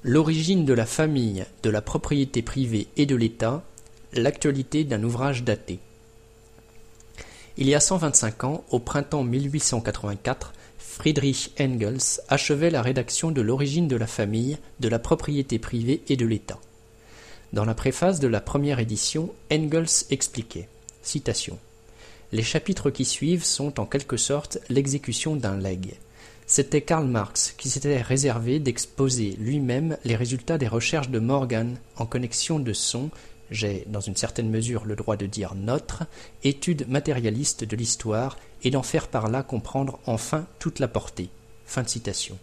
L'origine de la famille, de la propriété privée et de l'État, l'actualité d'un ouvrage daté. Il y a 125 ans, au printemps 1884, Friedrich Engels achevait la rédaction de l'origine de la famille, de la propriété privée et de l'État. Dans la préface de la première édition, Engels expliquait, citation, « Les chapitres qui suivent sont en quelque sorte l'exécution d'un legs. C'était Karl Marx qui s'était réservé d'exposer lui-même les résultats des recherches de Morgan en connexion de son, j'ai dans une certaine mesure le droit de dire notre, étude matérialiste de l'histoire et d'en faire par là comprendre enfin toute la portée. » Fin de citation.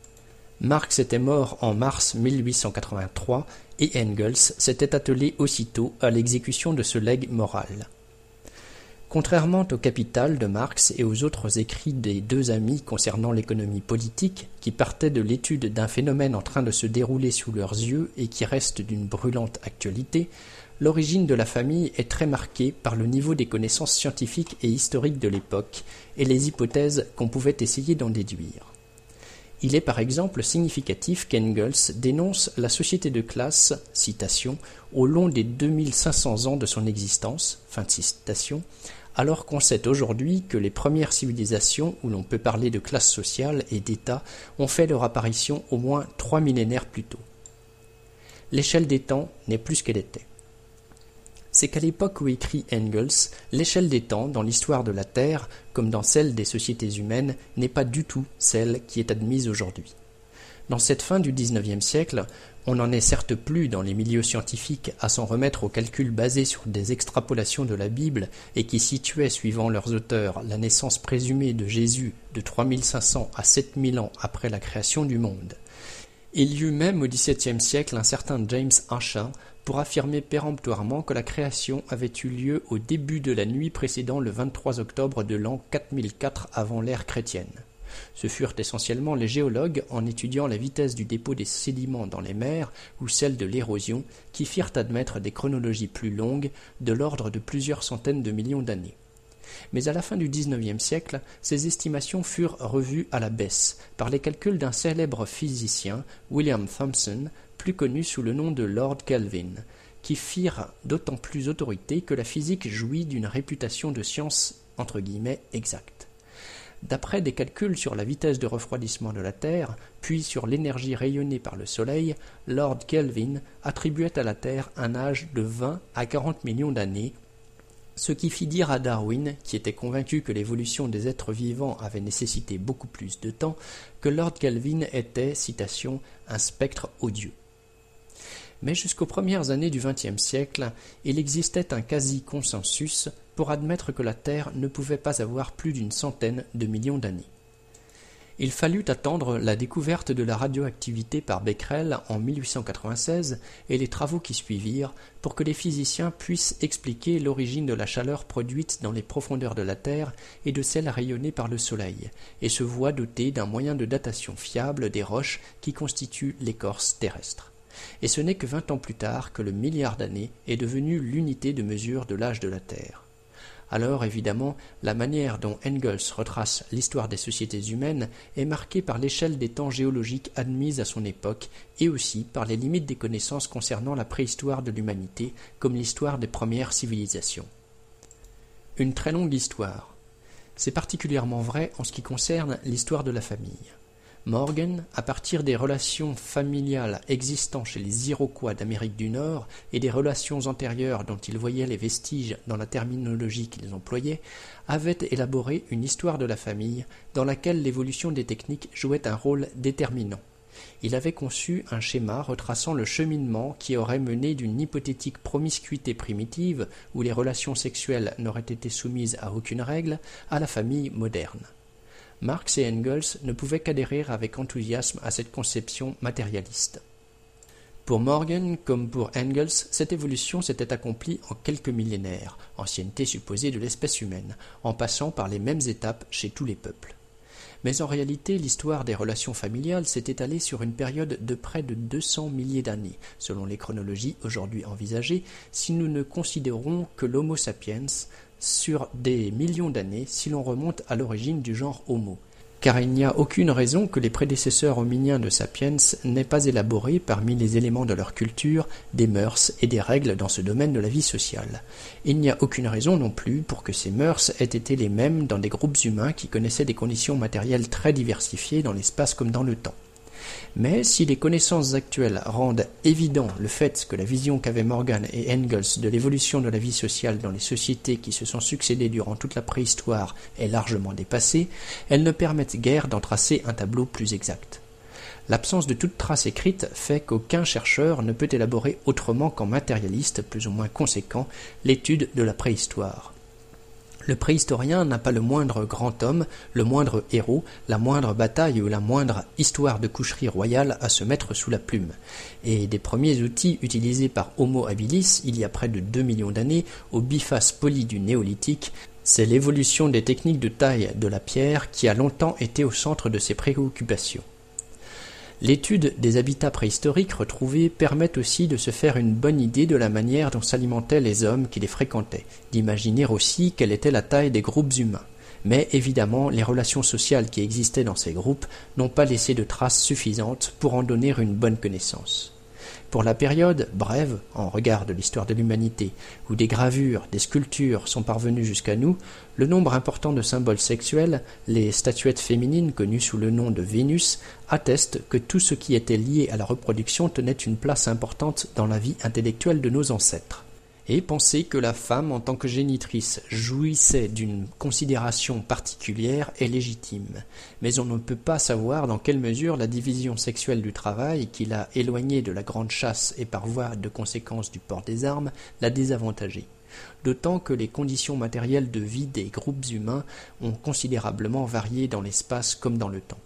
Marx était mort en mars 1883 et Engels s'était attelé aussitôt à l'exécution de ce legs moral. Contrairement au Capital de Marx et aux autres écrits des deux amis concernant l'économie politique, qui partaient de l'étude d'un phénomène en train de se dérouler sous leurs yeux et qui reste d'une brûlante actualité, l'origine de la famille est très marquée par le niveau des connaissances scientifiques et historiques de l'époque et les hypothèses qu'on pouvait essayer d'en déduire. Il est par exemple significatif qu'Engels dénonce la société de classe, citation, au long des 2500 ans de son existence, fin de citation, alors qu'on sait aujourd'hui que les premières civilisations où l'on peut parler de classe sociale et d'État ont fait leur apparition au moins 3 millénaires plus tôt. L'échelle des temps n'est plus ce qu'elle était. C'est qu'à l'époque où écrit Engels, l'échelle des temps dans l'histoire de la Terre, comme dans celle des sociétés humaines, n'est pas du tout celle qui est admise aujourd'hui. Dans cette fin du XIXe siècle, on n'en est certes plus dans les milieux scientifiques à s'en remettre aux calculs basés sur des extrapolations de la Bible et qui situaient, suivant leurs auteurs, la naissance présumée de Jésus de 3500 à 7000 ans après la création du monde. Il y eut même au XVIIe siècle un certain James Ussher pour affirmer péremptoirement que la création avait eu lieu au début de la nuit précédant le 23 octobre de l'an 4004 avant l'ère chrétienne. Ce furent essentiellement les géologues, en étudiant la vitesse du dépôt des sédiments dans les mers ou celle de l'érosion, qui firent admettre des chronologies plus longues, de l'ordre de plusieurs centaines de millions d'années. Mais à la fin du XIXe siècle, ces estimations furent revues à la baisse par les calculs d'un célèbre physicien, William Thomson, plus connu sous le nom de Lord Kelvin, qui firent d'autant plus autorité que la physique jouit d'une réputation de science entre guillemets exacte. D'après des calculs sur la vitesse de refroidissement de la Terre, puis sur l'énergie rayonnée par le Soleil, Lord Kelvin attribuait à la Terre un âge de 20 à 40 millions d'années, ce qui fit dire à Darwin, qui était convaincu que l'évolution des êtres vivants avait nécessité beaucoup plus de temps, que Lord Kelvin était, citation, un spectre odieux. Mais jusqu'aux premières années du XXe siècle, il existait un quasi-consensus pour admettre que la Terre ne pouvait pas avoir plus d'une centaine de millions d'années. Il fallut attendre la découverte de la radioactivité par Becquerel en 1896 et les travaux qui suivirent pour que les physiciens puissent expliquer l'origine de la chaleur produite dans les profondeurs de la Terre et de celle rayonnée par le Soleil, et se voient dotés d'un moyen de datation fiable des roches qui constituent l'écorce terrestre. Et ce n'est que 20 ans plus tard que le milliard d'années est devenu l'unité de mesure de l'âge de la Terre. Alors, évidemment, la manière dont Engels retrace l'histoire des sociétés humaines est marquée par l'échelle des temps géologiques admise à son époque et aussi par les limites des connaissances concernant la préhistoire de l'humanité comme l'histoire des premières civilisations. Une très longue histoire. C'est particulièrement vrai en ce qui concerne l'histoire de la famille. Morgan, à partir des relations familiales existant chez les Iroquois d'Amérique du Nord et des relations antérieures dont il voyait les vestiges dans la terminologie qu'ils employaient, avait élaboré une histoire de la famille dans laquelle l'évolution des techniques jouait un rôle déterminant. Il avait conçu un schéma retraçant le cheminement qui aurait mené d'une hypothétique promiscuité primitive, où les relations sexuelles n'auraient été soumises à aucune règle, à la famille moderne. Marx et Engels ne pouvaient qu'adhérer avec enthousiasme à cette conception matérialiste. Pour Morgan comme pour Engels, cette évolution s'était accomplie en quelques millénaires, ancienneté supposée de l'espèce humaine, en passant par les mêmes étapes chez tous les peuples. Mais en réalité, l'histoire des relations familiales s'est étalée sur une période de près de 200 milliers d'années, selon les chronologies aujourd'hui envisagées, si nous ne considérons que l'Homo sapiens sur des millions d'années si l'on remonte à l'origine du genre Homo, car il n'y a aucune raison que les prédécesseurs hominiens de Sapiens n'aient pas élaboré parmi les éléments de leur culture des mœurs et des règles dans ce domaine de la vie sociale. Il n'y a aucune raison non plus pour que ces mœurs aient été les mêmes dans des groupes humains qui connaissaient des conditions matérielles très diversifiées dans l'espace comme dans le temps. Mais si les connaissances actuelles rendent évident le fait que la vision qu'avaient Morgan et Engels de l'évolution de la vie sociale dans les sociétés qui se sont succédées durant toute la préhistoire est largement dépassée, elles ne permettent guère d'en tracer un tableau plus exact. L'absence de toute trace écrite fait qu'aucun chercheur ne peut élaborer autrement qu'en matérialiste plus ou moins conséquent l'étude de la préhistoire. Le préhistorien n'a pas le moindre grand homme, le moindre héros, la moindre bataille ou la moindre histoire de coucherie royale à se mettre sous la plume. Et des premiers outils utilisés par Homo habilis il y a près de 2 millions d'années aux bifaces polies du néolithique, c'est l'évolution des techniques de taille de la pierre qui a longtemps été au centre de ses préoccupations. L'étude des habitats préhistoriques retrouvés permet aussi de se faire une bonne idée de la manière dont s'alimentaient les hommes qui les fréquentaient, d'imaginer aussi quelle était la taille des groupes humains. Mais évidemment, les relations sociales qui existaient dans ces groupes n'ont pas laissé de traces suffisantes pour en donner une bonne connaissance. Pour la période brève, en regard de l'histoire de l'humanité, où des gravures, des sculptures sont parvenues jusqu'à nous, le nombre important de symboles sexuels, les statuettes féminines connues sous le nom de Vénus, attestent que tout ce qui était lié à la reproduction tenait une place importante dans la vie intellectuelle de nos ancêtres. Et penser que la femme, en tant que génitrice, jouissait d'une considération particulière est légitime. Mais on ne peut pas savoir dans quelle mesure la division sexuelle du travail, qui l'a éloignée de la grande chasse et par voie de conséquence du port des armes, l'a désavantagée. D'autant que les conditions matérielles de vie des groupes humains ont considérablement varié dans l'espace comme dans le temps.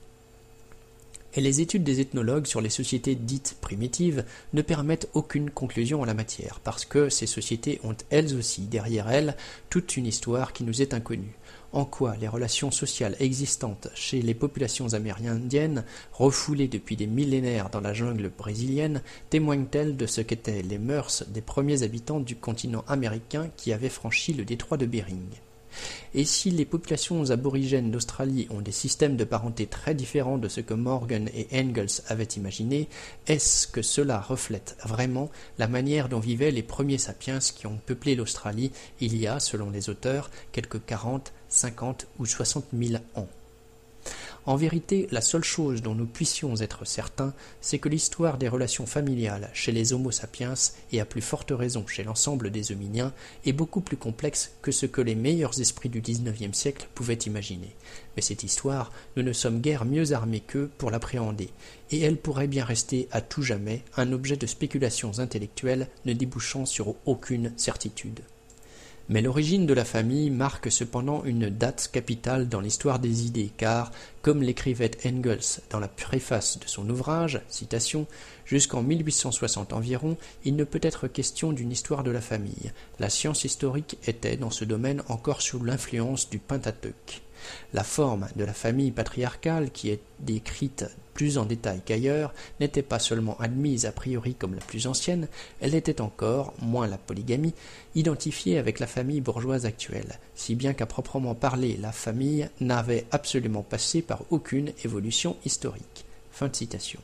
Et les études des ethnologues sur les sociétés dites primitives ne permettent aucune conclusion en la matière, parce que ces sociétés ont elles aussi derrière elles toute une histoire qui nous est inconnue. En quoi les relations sociales existantes chez les populations amérindiennes, refoulées depuis des millénaires dans la jungle brésilienne, témoignent-elles de ce qu'étaient les mœurs des premiers habitants du continent américain qui avaient franchi le détroit de Bering ? Et si les populations aborigènes d'Australie ont des systèmes de parenté très différents de ce que Morgan et Engels avaient imaginé, est-ce que cela reflète vraiment la manière dont vivaient les premiers sapiens qui ont peuplé l'Australie il y a, selon les auteurs, quelques 40, 50 ou 60 000 ans ? En vérité, la seule chose dont nous puissions être certains, c'est que l'histoire des relations familiales chez les Homo sapiens, et à plus forte raison chez l'ensemble des hominiens, est beaucoup plus complexe que ce que les meilleurs esprits du XIXe siècle pouvaient imaginer. Mais cette histoire, nous ne sommes guère mieux armés qu'eux pour l'appréhender, et elle pourrait bien rester à tout jamais un objet de spéculations intellectuelles ne débouchant sur aucune certitude. Mais l'origine de la famille marque cependant une date capitale dans l'histoire des idées, car, comme l'écrivait Engels dans la préface de son ouvrage, citation, « Jusqu'en 1860 environ, il ne peut être question d'une histoire de la famille. La science historique était, dans ce domaine, encore sous l'influence du Pentateuque. La forme de la famille patriarcale, qui est décrite plus en détail qu'ailleurs, n'était pas seulement admise a priori comme la plus ancienne, elle était encore, moins la polygamie, identifiée avec la famille bourgeoise actuelle, si bien qu'à proprement parler, la famille n'avait absolument passé par aucune évolution historique. » Fin de citation.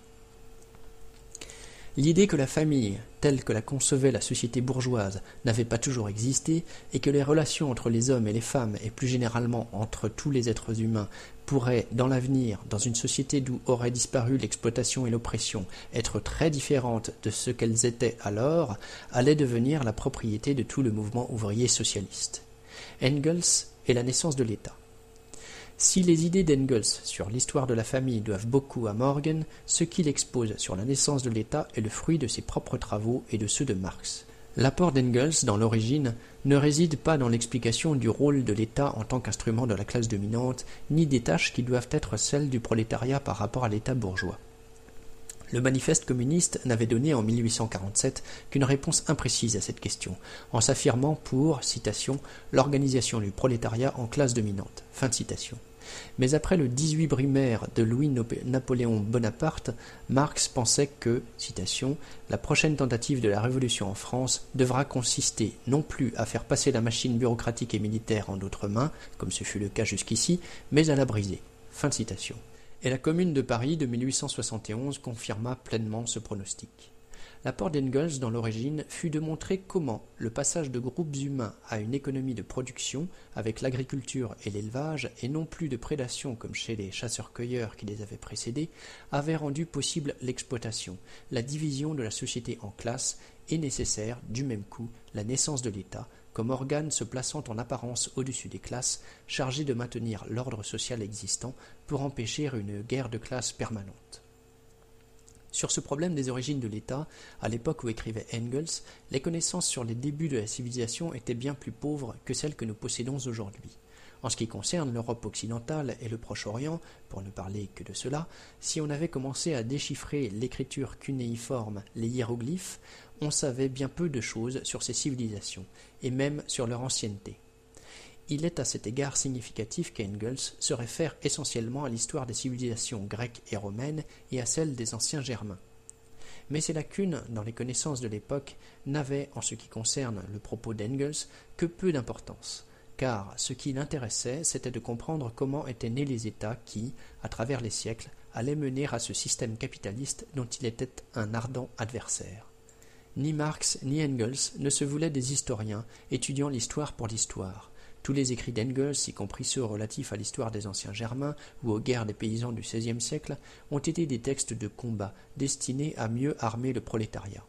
L'idée que la famille, telle que la concevait la société bourgeoise, n'avait pas toujours existé, et que les relations entre les hommes et les femmes, et plus généralement entre tous les êtres humains, pourraient, dans l'avenir, dans une société d'où aurait disparu l'exploitation et l'oppression, être très différentes de ce qu'elles étaient alors, allait devenir la propriété de tout le mouvement ouvrier socialiste. Engels et la naissance de l'État. Si les idées d'Engels sur l'histoire de la famille doivent beaucoup à Morgan, ce qu'il expose sur la naissance de l'État est le fruit de ses propres travaux et de ceux de Marx. L'apport d'Engels dans l'origine ne réside pas dans l'explication du rôle de l'État en tant qu'instrument de la classe dominante, ni des tâches qui doivent être celles du prolétariat par rapport à l'État bourgeois. Le manifeste communiste n'avait donné en 1847 qu'une réponse imprécise à cette question, en s'affirmant pour, citation, « l'organisation du prolétariat en classe dominante ». Fin de citation. Mais après le 18 Brumaire de Louis-Napoléon Bonaparte, Marx pensait que, citation, « la prochaine tentative de la révolution en France devra consister non plus à faire passer la machine bureaucratique et militaire en d'autres mains, comme ce fut le cas jusqu'ici, mais à la briser. » Fin de citation. Et la Commune de Paris de 1871 confirma pleinement ce pronostic. L'apport d'Engels dans l'origine fut de montrer comment le passage de groupes humains à une économie de production avec l'agriculture et l'élevage et non plus de prédation comme chez les chasseurs-cueilleurs qui les avaient précédés avait rendu possible l'exploitation, la division de la société en classes et nécessaire, du même coup, la naissance de l'État comme organe se plaçant en apparence au-dessus des classes, chargé de maintenir l'ordre social existant pour empêcher une guerre de classes permanente. Sur ce problème des origines de l'État, à l'époque où écrivait Engels, les connaissances sur les débuts de la civilisation étaient bien plus pauvres que celles que nous possédons aujourd'hui. En ce qui concerne l'Europe occidentale et le Proche-Orient, pour ne parler que de cela, si on avait commencé à déchiffrer l'écriture cunéiforme, les hiéroglyphes, on savait bien peu de choses sur ces civilisations, et même sur leur ancienneté. Il est à cet égard significatif qu'Engels se réfère essentiellement à l'histoire des civilisations grecques et romaines et à celle des anciens germains. Mais ces lacunes dans les connaissances de l'époque n'avaient, en ce qui concerne le propos d'Engels, que peu d'importance, car ce qui l'intéressait, c'était de comprendre comment étaient nés les États qui, à travers les siècles, allaient mener à ce système capitaliste dont il était un ardent adversaire. Ni Marx ni Engels ne se voulaient des historiens étudiant l'histoire pour l'histoire. Tous les écrits d'Engels, y compris ceux relatifs à l'histoire des anciens Germains ou aux guerres des paysans du XVIe siècle, ont été des textes de combat destinés à mieux armer le prolétariat.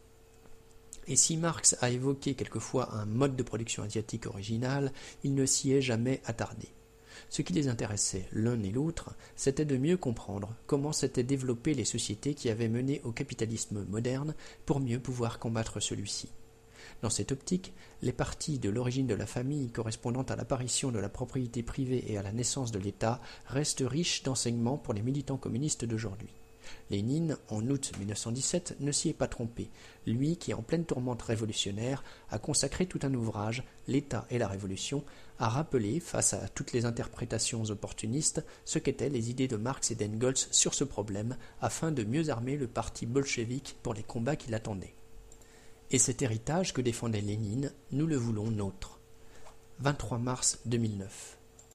Et si Marx a évoqué quelquefois un mode de production asiatique original, il ne s'y est jamais attardé. Ce qui les intéressait l'un et l'autre, c'était de mieux comprendre comment s'étaient développées les sociétés qui avaient mené au capitalisme moderne pour mieux pouvoir combattre celui-ci. Dans cette optique, les parties de l'origine de la famille correspondant à l'apparition de la propriété privée et à la naissance de l'État restent riches d'enseignements pour les militants communistes d'aujourd'hui. Lénine, en août 1917, ne s'y est pas trompé, lui qui, en pleine tourmente révolutionnaire, a consacré tout un ouvrage, L'État et la Révolution, à rappeler, face à toutes les interprétations opportunistes, ce qu'étaient les idées de Marx et d'Engels sur ce problème, afin de mieux armer le parti bolchevique pour les combats qui l'attendaient. Et cet héritage que défendait Lénine, nous le voulons nôtre. 23 mars 2009.